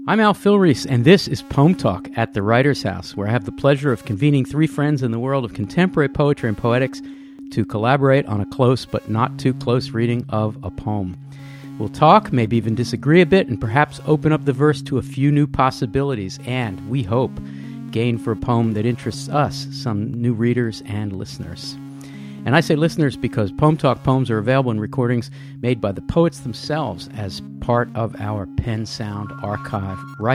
I'm Al Filreis, and this is Poem Talk at the Writer's House, where I have the pleasure of convening three friends in the world of contemporary poetry and poetics to collaborate on a close but not too close reading of a poem. We'll talk, maybe even disagree a bit, and perhaps open up the verse to a few new possibilities, and, we hope, gain for a poem that interests us, some new readers and listeners. And I say listeners because Poem Talk poems are available in recordings made by the poets themselves as part of our Penn Sound archive,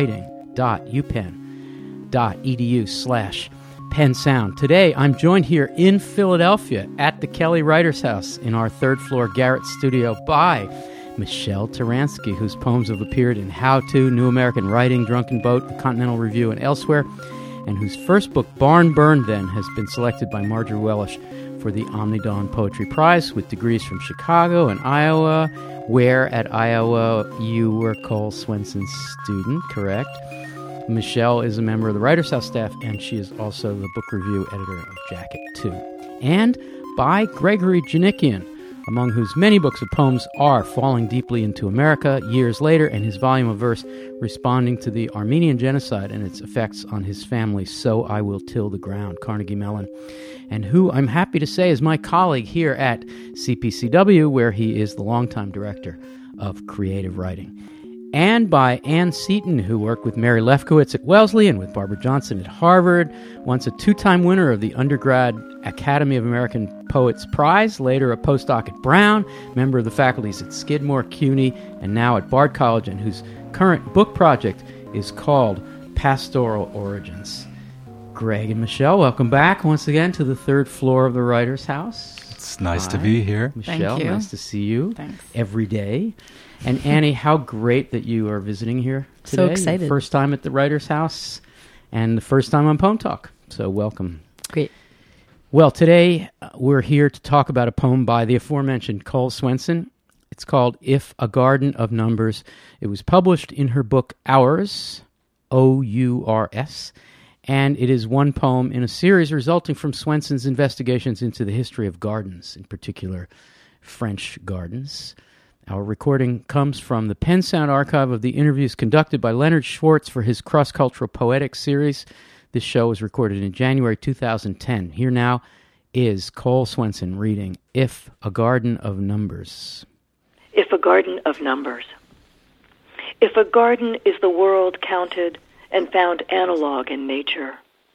writing.upenn.edu/Penn Sound. Today, I'm joined here in Philadelphia at the Kelly Writers House in our third floor Garrett studio by Michelle Taransky, whose poems have appeared in How To, New American Writing, Drunken Boat, The Continental Review, and elsewhere, and whose first book, Barn Burned Then, has been selected by Marjorie Wellish for the Omnidawn Poetry Prize with degrees from Chicago and Iowa, where at Iowa you were Cole Swenson's student, correct? Michelle is a member of the Writers House staff, and she is also the book review editor of Jacket 2. And by Gregory Janikian, among whose many books of poems are Falling Deeply into America years later, and his volume of verse responding to the Armenian genocide and its effects on his family, So I Will Till the Ground, Carnegie Mellon, and who I'm happy to say is my colleague here at CPCW, where he is the longtime director of creative writing. And by Anne Seton, who worked with Mary Lefkowitz at Wellesley and with Barbara Johnson at Harvard, once a two-time winner of the Undergrad Academy of American Poets Prize, later a postdoc at Brown, member of the faculties at Skidmore, CUNY, and now at Bard College, and whose current book project is called Pastoral Origins. Greg and Michelle, welcome back once again to the third floor of the Writers House. It's nice to be here. Michelle, nice to see you. Thanks. Every day. And Annie, how great that you are visiting here today. So excited. Your first time at the Writers House and the first time on Poem Talk. So welcome. Great. Well, today we're here to talk about a poem by the aforementioned Cole Swenson. It's called If a Garden of Numbers. It was published in her book Ours, O-U-R-S, and it is one poem in a series resulting from Swenson's investigations into the history of gardens, in particular French gardens. Our recording comes from the Penn Sound archive of the interviews conducted by Leonard Schwartz for his Cross-Cultural Poetics series. This show was recorded in January 2010. Here now is Cole Swenson reading If a Garden of Numbers. If a garden of numbers. If a garden is the world counted and found analog in nature,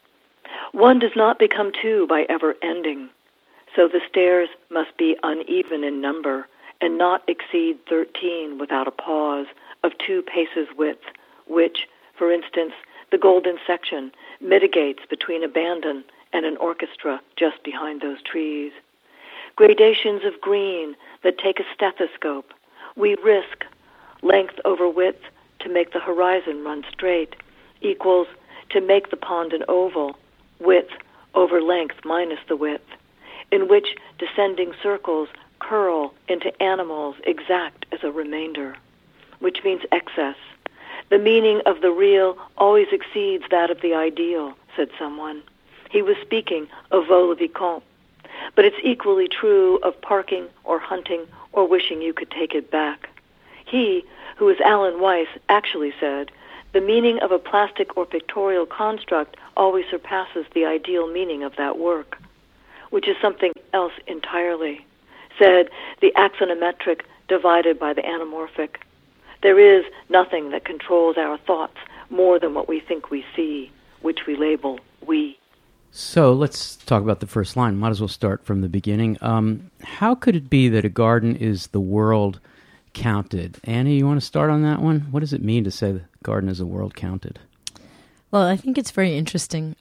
one does not become two by ever ending, so the stairs must be uneven in number and not exceed 13 without a pause of 2 paces width, which, for instance, the golden section mitigates between abandon and an orchestra just behind those trees. Gradations of green that take a stethoscope. We risk length over width to make the horizon run straight equals to make the pond an oval, width over length minus the width, in which descending circles curl into animals exact as a remainder, which means excess. The meaning of the real always exceeds that of the ideal, said someone. He was speaking of vol-au-vent, but it's equally true of parking or hunting or wishing you could take it back. He, who is Alan Weiss, actually said, the meaning of a plastic or pictorial construct always surpasses the ideal meaning of that work, which is something else entirely. Said the axonometric divided by the anamorphic. There is nothing that controls our thoughts more than what we think we see, which we label we. So let's talk about the first line. Might as well start from the beginning. How could it be that a garden is the world counted? Annie, you want to start on that one? What does it mean to say the garden is a world counted? Well, I think it's very interesting.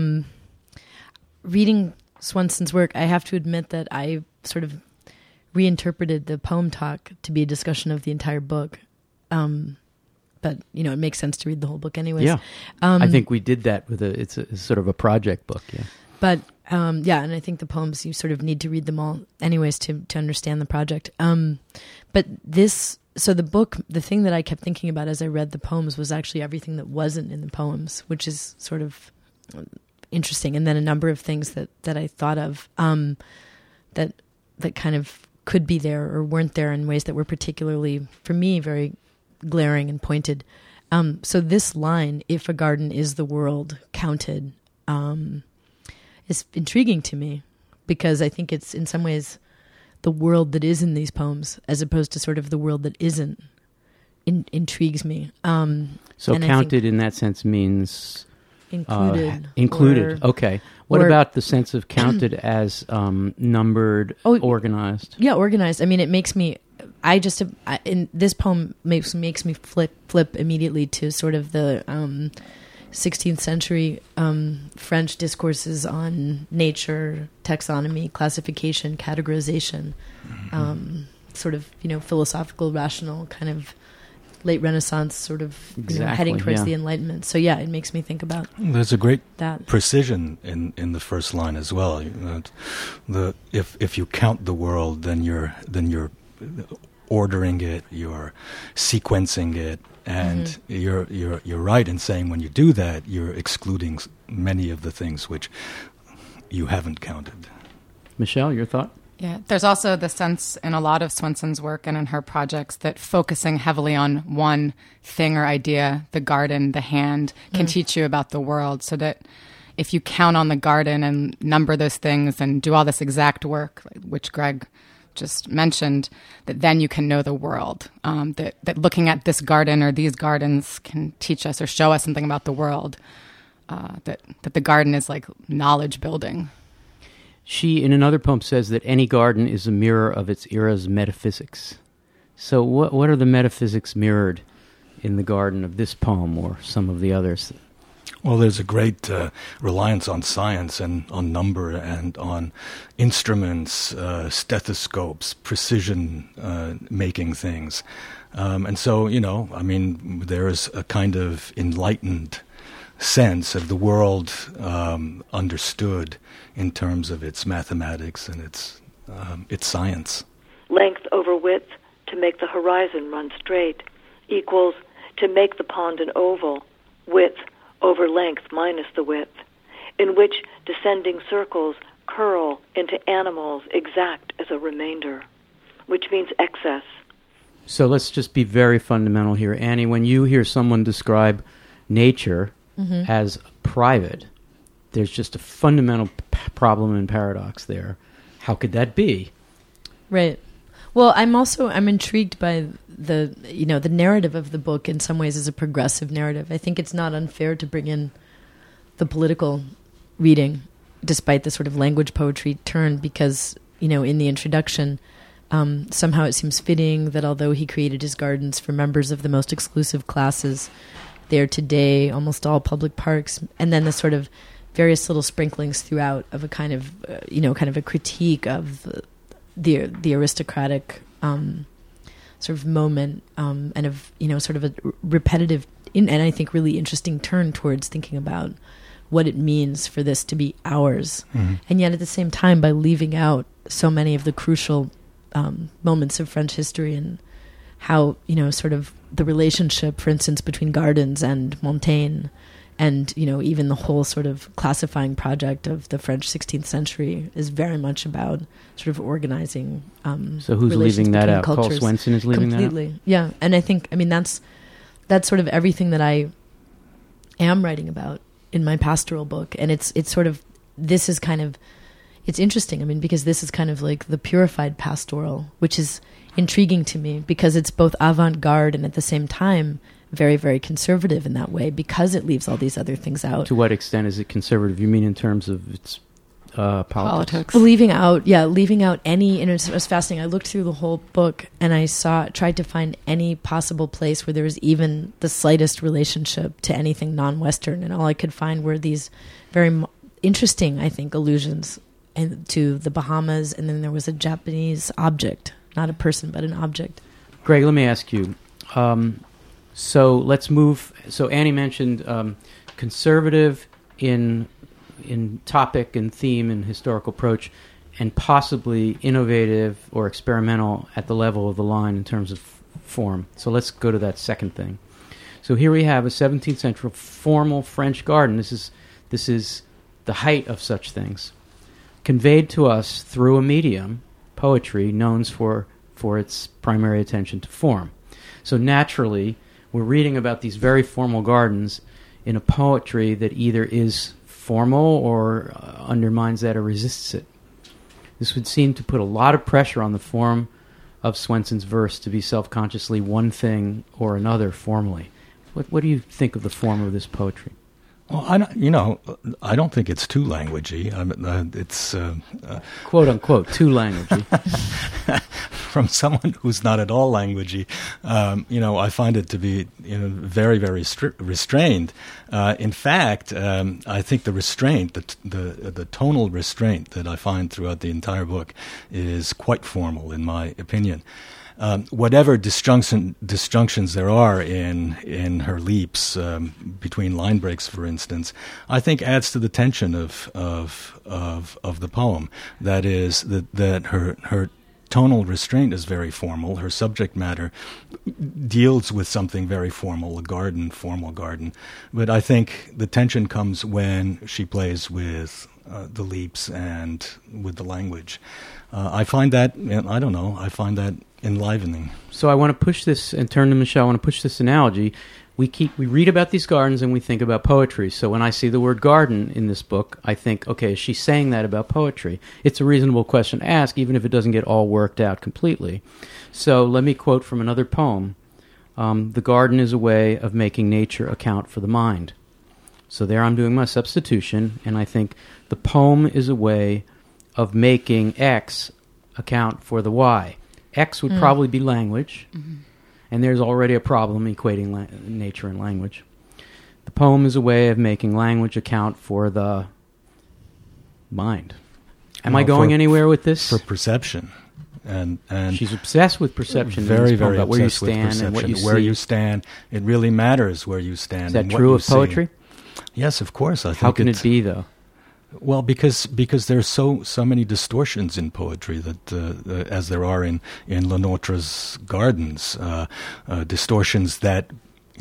Reading Swenson's work, I have to admit that I sort of reinterpreted the poem talk to be a discussion of the entire book. But, you know, it makes sense to read the whole book anyways. Yeah. I think we did that with it's sort of a project book, yeah. But, yeah, and I think the poems, you sort of need to read them all anyways to understand the project. But so the book, the thing that I kept thinking about as I read the poems was actually everything that wasn't in the poems, which is sort of interesting. And then a number of things that I thought of that kind of could be there or weren't there in ways that were particularly, for me, very glaring and pointed. So this line, "If a garden is the world counted," is intriguing to me, because I think it's in some ways the world that is in these poems, as opposed to sort of the world that isn't, intrigues me. So counted in that sense means included. Included. Okay. What about the sense of counted as numbered, organized? Yeah, organized. I mean, it makes me. In this poem makes me flip immediately to sort of the 16th century French discourses on nature, taxonomy, classification, categorization, sort of philosophical, rational kind of late Renaissance sort of heading towards the Enlightenment. So yeah, it makes me think about. There's a great that precision in the first line as well. If you count the world, then you're ordering it, you're sequencing it, and you're right in saying when you do that, you're excluding many of the things which you haven't counted. Michelle, your thought? Yeah, there's also the sense in a lot of Swenson's work and in her projects that focusing heavily on one thing or idea, the garden, the hand, can teach you about the world, so that if you count on the garden and number those things and do all this exact work, which Greg just mentioned, that then you can know the world. That looking at this garden or these gardens can teach us or show us something about the world. That the garden is like knowledge building. She, in another poem, says that any garden is a mirror of its era's metaphysics. So what are the metaphysics mirrored in the garden of this poem or some of the others? Well, there's a great reliance on science and on number and on instruments, stethoscopes, precision making things. And so, there is a kind of enlightened sense of the world understood in terms of its mathematics and its science. Length over width to make the horizon run straight equals to make the pond an oval, width over length minus the width, in which descending circles curl into animals exact as a remainder, which means excess. So let's just be very fundamental here. Annie, when you hear someone describe nature as private, there's just a fundamental problem and paradox there. How could that be? Right. Well, I'm intrigued by the narrative of the book in some ways as a progressive narrative. I think it's not unfair to bring in the political reading, despite the sort of language poetry turn, because, in the introduction, somehow it seems fitting that although he created his gardens for members of the most exclusive classes, they are today almost all public parks, and then the sort of various little sprinklings throughout of a kind of a critique of the aristocratic sort of moment, and of sort of a repetitive and I think really interesting turn towards thinking about what it means for this to be ours, and yet at the same time by leaving out so many of the crucial moments of French history and how sort of the relationship, for instance, between gardens and Montaigne. And, even the whole sort of classifying project of the French 16th century is very much about sort of organizing so who's leaving that out? Cultures. Paul Swenson is leaving Completely. that out? Yeah. And I think, that's sort of everything that I am writing about in my pastoral book. And it's sort of, this is kind of, it's interesting, because this is kind of like the purified pastoral, which is intriguing to me because it's both avant-garde and at the same time very, very conservative in that way because it leaves all these other things out. To what extent is it conservative? You mean in terms of its politics? Leaving out any, and it was fascinating. I looked through the whole book and I tried to find any possible place where there was even the slightest relationship to anything non-Western, and all I could find were these very interesting, I think, allusions to the Bahamas, and then there was a Japanese object, not a person, but an object. Greg, let me ask you, so let's move. So Annie mentioned conservative in topic and theme and historical approach, and possibly innovative or experimental at the level of the line in terms of form. So let's go to that second thing. So here we have a 17th century formal French garden. This is the height of such things, conveyed to us through a medium, poetry, known for its primary attention to form. So naturally, we're reading about these very formal gardens in a poetry that either is formal or undermines that or resists it. This would seem to put a lot of pressure on the form of Swenson's verse to be self-consciously one thing or another formally. What do you think of the form of this poetry? Well, I don't think it's too languagey. It's quote unquote too languagey. From someone who's not at all languagey, I find it to be very, very restrained. In fact, I think the restraint, the tonal restraint that I find throughout the entire book, is quite formal, in my opinion. Whatever disjunctions there are in her leaps between line breaks, for instance, I think adds to the tension of the poem. That is that her tonal restraint is very formal. Her subject matter deals with something very formal, formal garden. But I think the tension comes when she plays with the leaps and with the language. I find that, I find that enlivening. So I want to push this and turn to Michelle. I want to push this analogy. We read about these gardens and we think about poetry. So when I see the word garden in this book, I think, okay, is she saying that about poetry? It's a reasonable question to ask, even if it doesn't get all worked out completely. So let me quote from another poem. The garden is a way of making nature account for the mind. So there I'm doing my substitution, and I think the poem is a way of making X account for the Y. X would probably be language, and there's already a problem equating nature and language. The poem is a way of making language account for the mind. Am I going anywhere with this? For perception. And she's obsessed with perception. Very, very obsessed where you stand with perception. And what you see. Where you stand. It really matters where you stand. Is that true of poetry? Yes, of course. I think. How can it be, though? Well, because there's so many distortions in poetry that as there are in Lenotre's gardens, distortions that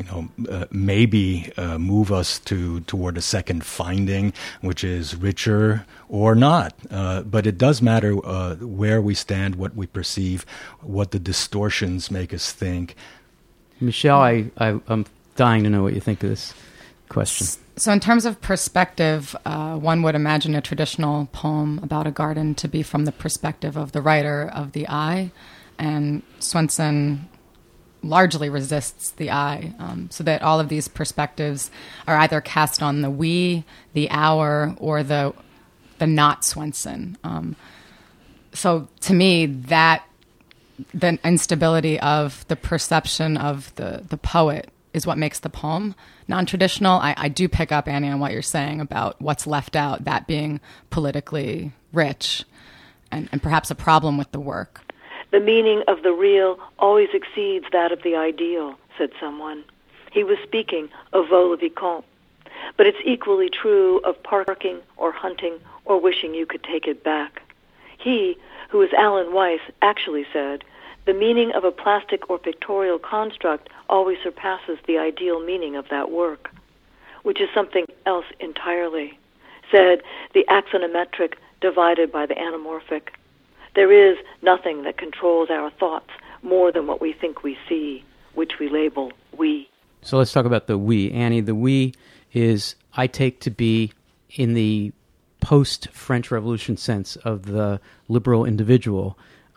maybe move us toward a second finding, which is richer or not. But it does matter where we stand, what we perceive, what the distortions make us think. Michelle, I'm dying to know what you think of this question. So in terms of perspective, one would imagine a traditional poem about a garden to be from the perspective of the writer of the I, and Swenson largely resists the I, so that all of these perspectives are either cast on the we, the our, or the not Swenson. So to me, that the instability of the perception of the poet is what makes the poem non-traditional. I do pick up, Annie, on what you're saying about what's left out, that being politically rich and perhaps a problem with the work. The meaning of the real always exceeds that of the ideal, said someone. He was speaking of vol-au-vent. But it's equally true of parking or hunting or wishing you could take it back. He, who is Alan Weiss, actually said, the meaning of a plastic or pictorial construct always surpasses the ideal meaning of that work, which is something else entirely. Said, the axonometric divided by the anamorphic. There is nothing that controls our thoughts more than what we think we see, which we label we. So let's talk about the we. Annie, the we is, I take to be, in the post-French Revolution sense of the liberal individual,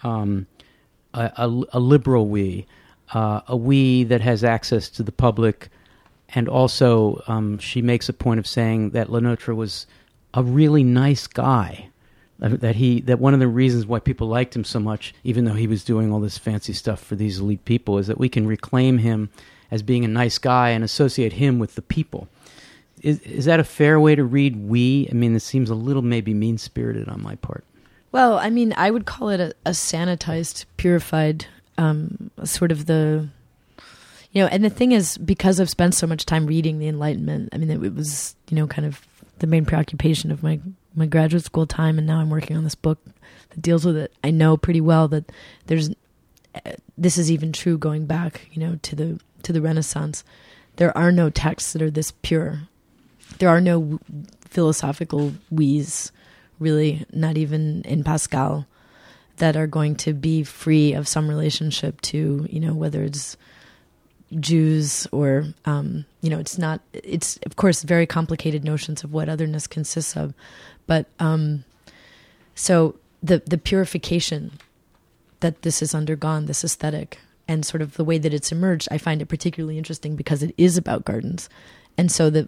a liberal we, a we that has access to the public, and also she makes a point of saying that Lenotre was a really nice guy, that one of the reasons why people liked him so much, even though he was doing all this fancy stuff for these elite people, is that we can reclaim him as being a nice guy and associate him with the people. Is that a fair way to read we? I mean, it seems a little maybe mean-spirited on my part. Well, I mean, I would call it a sanitized, purified, sort of the, and the thing is, because I've spent so much time reading the Enlightenment, I mean, it was, kind of the main preoccupation of my graduate school time, and now I'm working on this book that deals with it. I know pretty well that this is even true going back, to the Renaissance. There are no texts that are this pure. There are no philosophical we's, really, not even in Pascal, that are going to be free of some relationship to, whether it's, Jews or, it's of course very complicated notions of what otherness consists of. But so the purification that this has undergone, this aesthetic, and sort of the way that it's emerged, I find it particularly interesting because it is about gardens. And so the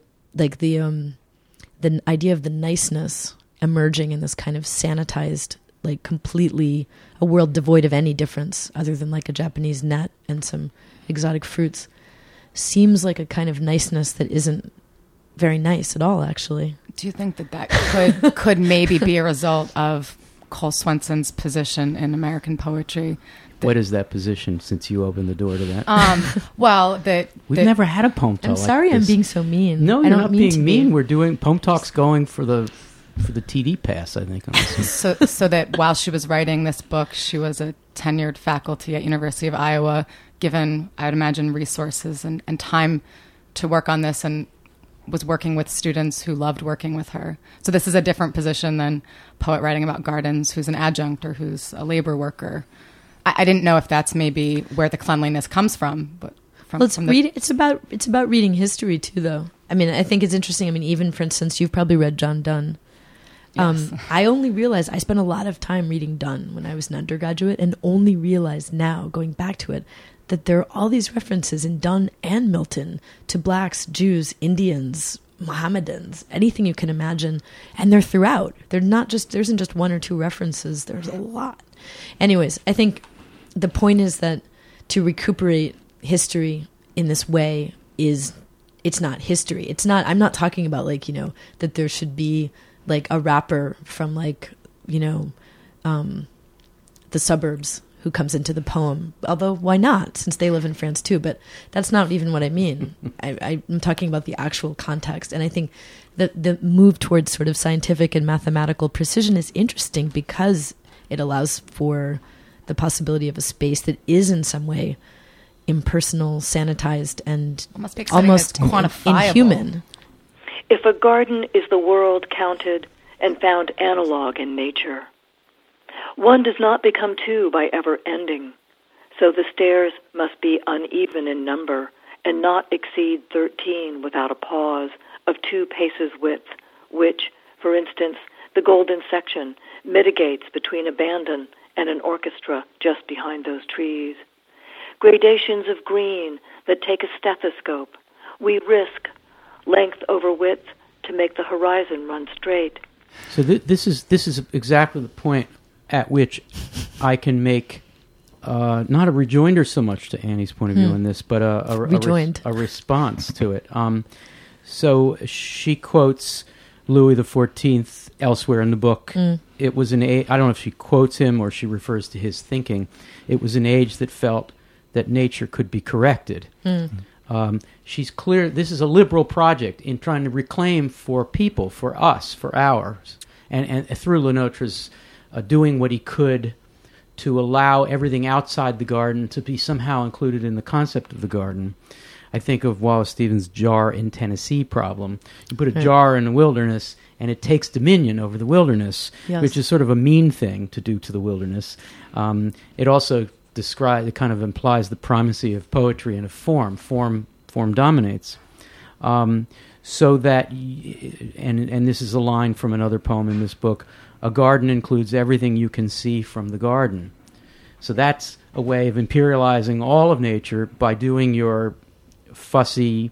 idea of the niceness emerging in this kind of sanitized, like completely a world devoid of any difference other than like a Japanese net and some exotic fruits seems like a kind of niceness that isn't very nice at all, actually. Do you think that could maybe be a result of Cole Swenson's position in American poetry? What is that position, since you opened the door to that? We've never had a poem talk. I'm sorry like I'm being so mean. No, you're not being mean. We're doing poem talks going for the TD pass, I think. So that while she was writing this book, she was a tenured faculty at University of Iowa, given, I would imagine, resources and time to work on this, and was working with students who loved working with her. So this is a different position than poet writing about gardens who's an adjunct or who's a labor worker. I didn't know if that's maybe where the cleanliness comes from. But it's about reading history too, though. I mean, I think it's interesting. I mean, even for instance, you've probably read John Donne. Yes. I only realized I spent a lot of time reading Donne when I was an undergraduate, and only realized now, going back to it, that there are all these references in Donne and Milton to blacks, Jews, Indians, Mohammedans, anything you can imagine, and they're throughout. There isn't just one or two references. There's a lot. Anyways, I think the point is that to recuperate history in this way it's not history. It's not. I'm not talking about that there should be like a rapper from the suburbs who comes into the poem. Although why not? Since they live in France too. But that's not even what I mean. I'm talking about the actual context. And I think that the move towards sort of scientific and mathematical precision is interesting because it allows for the possibility of a space that is in some way impersonal, sanitized, and almost quantifiable. Inhuman. If a garden is the world counted and found analog in nature, one does not become two by ever ending, so the stairs must be uneven in number and not exceed 13 without a pause of 2 paces width, which, for instance, the golden section mitigates between abandon and an orchestra just behind those trees. Gradations of green that take a stethoscope. We risk length over width to make the horizon run straight. So this is exactly the point at which I can make not a rejoinder so much to Annie's point of view on this, but a response to it. So she quotes Louis XIV elsewhere in the book. It was an age, I don't know if she quotes him or she refers to his thinking. It was an age that felt that nature could be corrected. She's clear, this is a liberal project in trying to reclaim for people, for us, for ours, and through Le Nôtre's doing what he could to allow everything outside the garden to be somehow included in the concept of the garden. I think of Wallace Stevens' jar in Tennessee problem. You put a jar in the wilderness, and it takes dominion over the wilderness, which is sort of a mean thing to do to the wilderness. It also it kind of implies the primacy of poetry and of form. Form dominates. So that, and this is a line from another poem in this book, a garden includes everything you can see from the garden. So that's a way of imperializing all of nature by doing your fussy,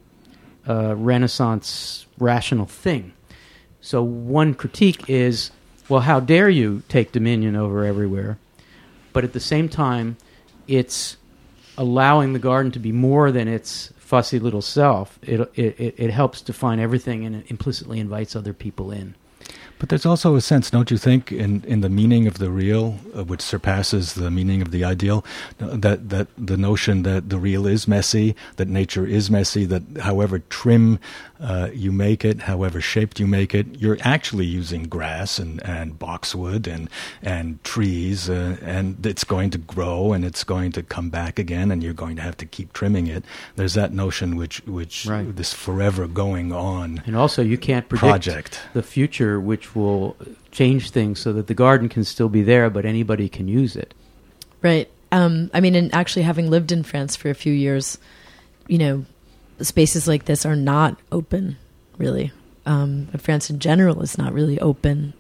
Renaissance rational thing. So one critique is, well, how dare you take dominion over everywhere? But at the same time, it's allowing the garden to be more than its fussy little self. It helps define everything and it implicitly invites other people in. But there's also a sense, don't you think, in the meaning of the real, which surpasses the meaning of the ideal, that the notion that the real is messy, that nature is messy, that however trim you make it, however shaped you make it, you're actually using grass and boxwood and trees, and it's going to grow and it's going to come back again, and you're going to have to keep trimming it. There's that notion which right. This forever going on, and also you can't predict the future, which will change things so that the garden can still be there, but anybody can use it. Right. I mean, and actually having lived in France for a few years, spaces like this are not open, really. But France in general is not really open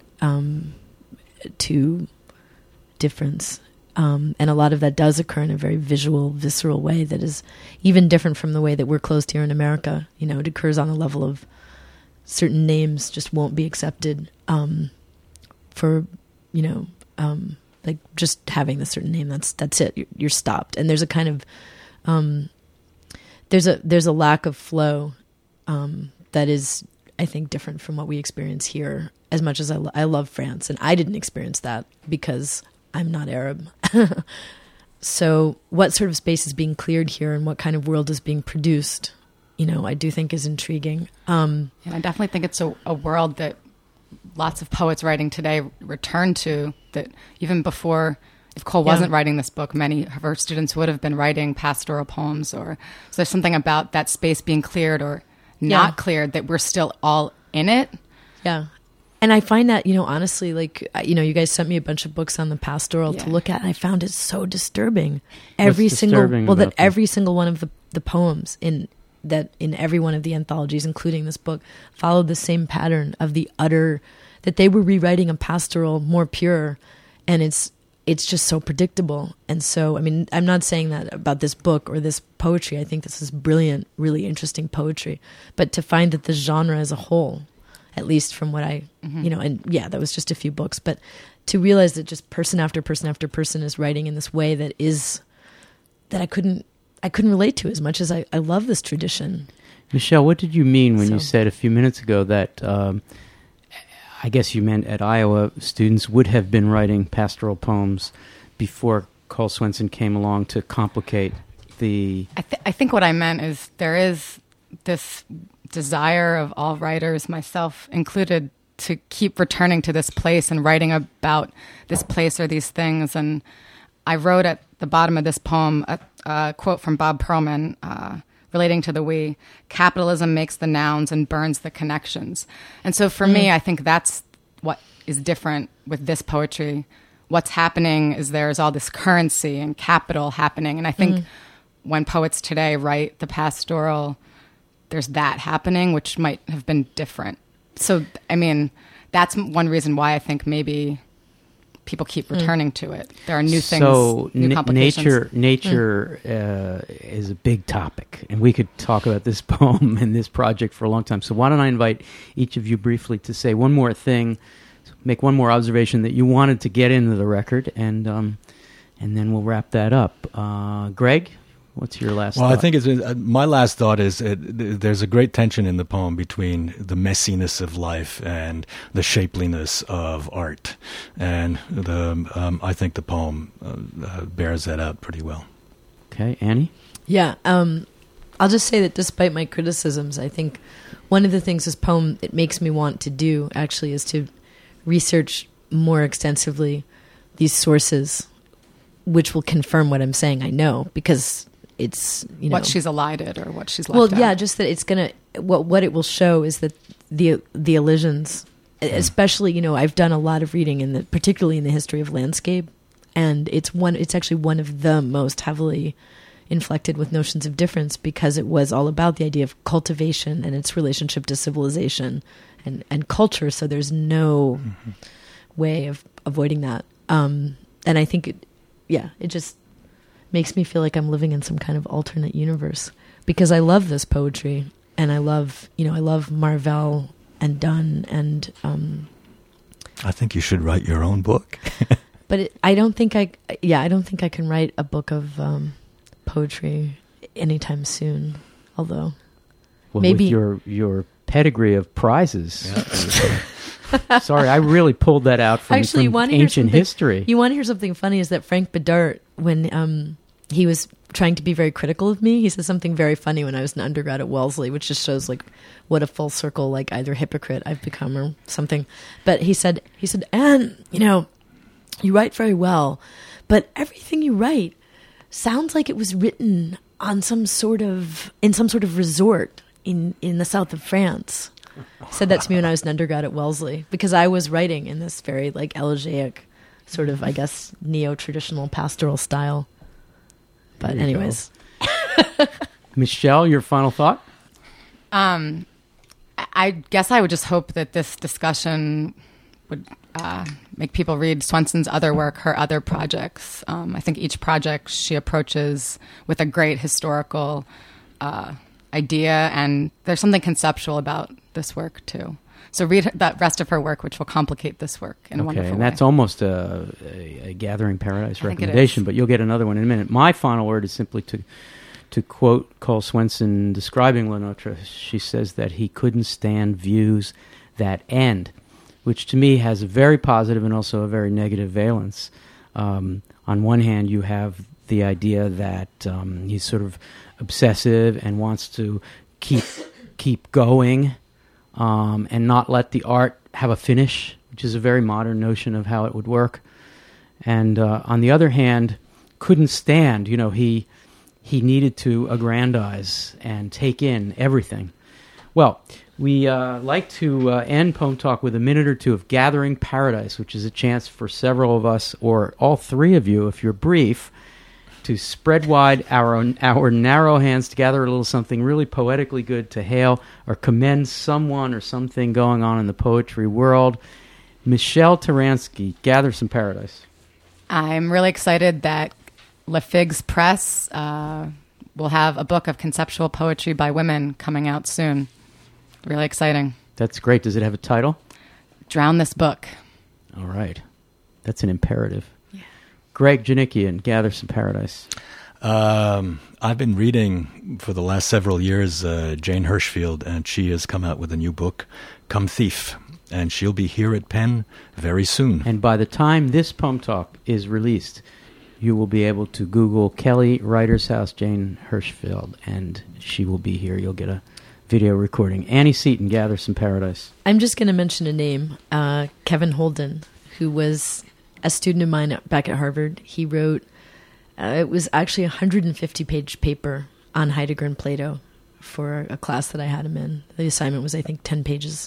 to difference. And a lot of that does occur in a very visual, visceral way that is even different from the way that we're closed here in America. It occurs on a level of certain names just won't be accepted for, like just having the certain name. That's it. You're stopped. And there's a kind of there's a lack of flow that is, I think, different from what we experience here. As much as I love France, and I didn't experience that because I'm not Arab. So what sort of space is being cleared here and what kind of world is being produced, I do think is intriguing. And I definitely think it's a world that lots of poets writing today return to, that even before, if Cole wasn't writing this book, many of her students would have been writing pastoral poems. So there's something about that space being cleared or not cleared that we're still all in it. Yeah. And I find that, honestly, like, you guys sent me a bunch of books on the pastoral to look at, and I found it so disturbing. Every single one of the poems in every one of the anthologies, including this book, followed the same pattern of that they were rewriting a pastoral more pure, and it's just so predictable. And so, I mean, I'm not saying that about this book or this poetry. I think this is brilliant, really interesting poetry. But to find that the genre as a whole, at least from what I, that was just a few books, but to realize that just person after person after person is writing in this way that I couldn't relate to as much as I love this tradition. Michelle, what did you mean when you said a few minutes ago that I guess you meant at Iowa students would have been writing pastoral poems before Cole Swenson came along to complicate the... I think what I meant is there is this desire of all writers, myself included, to keep returning to this place and writing about this place or these things. And I wrote at the bottom of this poem a quote from Bob Perlman relating to the we: capitalism makes the nouns and burns the connections. And so for me, I think that's what is different with this poetry. What's happening is there's all this currency and capital happening. And I think when poets today write the pastoral, there's that happening, which might have been different. So, I mean, that's one reason why I think maybe people keep returning to it. There are new things, new complications. Nature is a big topic, and we could talk about this poem and this project for a long time. So why don't I invite each of you briefly to say one more thing, make one more observation that you wanted to get into the record, and then we'll wrap that up. Greg? What's your last thought? Well, I think my last thought is there's a great tension in the poem between the messiness of life and the shapeliness of art. And I think the poem bears that out pretty well. Okay, Annie? Yeah, I'll just say that despite my criticisms, I think one of the things this poem it makes me want to do, actually, is to research more extensively these sources, which will confirm what I'm saying I know, because... it's what she's elided or what she's left out. Just that it's gonna what it will show is that the elisions, especially I've done a lot of reading particularly in the history of landscape, and it's actually one of the most heavily inflected with notions of difference, because it was all about the idea of cultivation and its relationship to civilization and culture. So there's no way of avoiding that. And I think it just makes me feel like I'm living in some kind of alternate universe, because I love this poetry, and I love Marvell and Donne, and I think you should write your own book. But I don't think I can write a book of poetry anytime soon. Although, maybe with your pedigree of prizes. Yeah. Sorry, I really pulled that out from ancient history. You want to hear something funny? Is that Frank Bedard, when he was trying to be very critical of me, he said something very funny when I was an undergrad at Wellesley, which just shows like what a full circle, like either hypocrite I've become or something. But he said, Anne, you write very well, but everything you write sounds like it was written on in some sort of resort in the south of France. Said that to me when I was an undergrad at Wellesley, because I was writing in this very like elegiac sort of, I guess, neo-traditional pastoral style. But anyways. Michelle, your final thought? I guess I would just hope that this discussion would make people read Swenson's other work, her other projects. I think each project she approaches with a great historical idea, and there's something conceptual about this work too. So read that rest of her work, which will complicate this work in a wonderful way. And that's almost a Gathering Paradise recommendation, but you'll get another one in a minute. My final word is simply to quote Cole Swenson describing Le Nôtre. She says that he couldn't stand views that end, which to me has a very positive and also a very negative valence. On one hand, you have the idea that he's sort of obsessive and wants to keep going, and not let the art have a finish, which is a very modern notion of how it would work. And on the other hand, couldn't stand, he needed to aggrandize and take in everything. Well, we like to end Poem Talk with a minute or two of Gathering Paradise, which is a chance for several of us, or all three of you, if you're brief, to spread wide our narrow hands to gather a little something really poetically good to hail or commend someone or something going on in the poetry world. Michelle Taransky, gather some paradise. I'm really excited that Le Fig's Press will have a book of conceptual poetry by women coming out soon. Really exciting. That's great. Does it have a title? Drown This Book. All right. That's an imperative. Greg Janikian, gather some paradise. I've been reading for the last several years Jane Hirschfield, and she has come out with a new book, Come Thief, and she'll be here at Penn very soon. And by the time this Poem Talk is released, you will be able to Google Kelly Writer's House, Jane Hirschfield, and she will be here. You'll get a video recording. Annie Seton, gather some paradise. I'm just going to mention a name, Kevin Holden, who was a student of mine back at Harvard. He wrote, it was actually a 150-page paper on Heidegger and Plato for a class that I had him in. The assignment was, I think, 10 pages.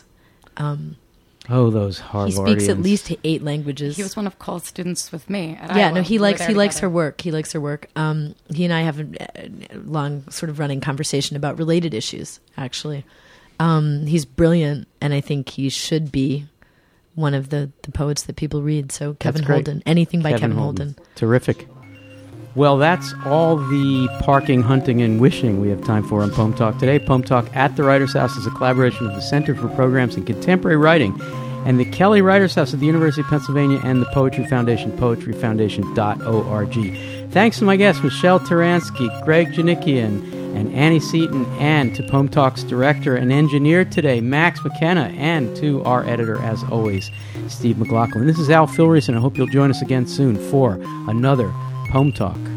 Those Harvardians. He speaks at least 8 languages. He was one of Cole's students with me at Yeah, Iowa. he likes her work. He likes her work. He and I have a long sort of running conversation about related issues, actually. He's brilliant, and I think he should be one of the poets that people read. So Kevin Holden, anything by Kevin Holden. Terrific. Well, that's all the parking, hunting, and wishing we have time for on Poem Talk today. Poem Talk at the Writer's House is a collaboration of the Center for Programs in Contemporary Writing and the Kelly Writer's House at the University of Pennsylvania and the Poetry Foundation, poetryfoundation.org. Thanks to my guests, Michelle Taransky, Greg Janikian, and Annie Seton, and to Poem Talk's director and engineer today, Max McKenna, and to our editor, as always, Steve McLaughlin. This is Al Filreis, and I hope you'll join us again soon for another Poem Talk.